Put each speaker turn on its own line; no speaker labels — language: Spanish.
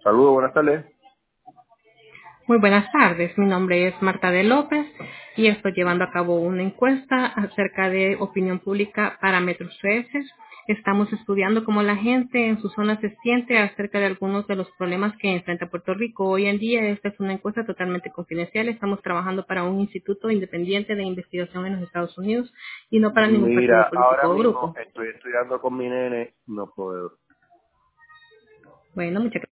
Saludos, buenas tardes.
Muy buenas tardes, mi nombre es Marta de López y estoy llevando a cabo una encuesta acerca de opinión pública para Metro CS. Estamos estudiando cómo la gente en su zona se siente acerca de algunos de los problemas que enfrenta Puerto Rico. Hoy en día esta es una encuesta totalmente confidencial. Estamos trabajando para un instituto independiente de investigación en los Estados Unidos y no para ningún partido
Mira, ahora
político o
mismo
grupo.
estoy estudiando con mi nene, no puedo.
Bueno, muchas gracias.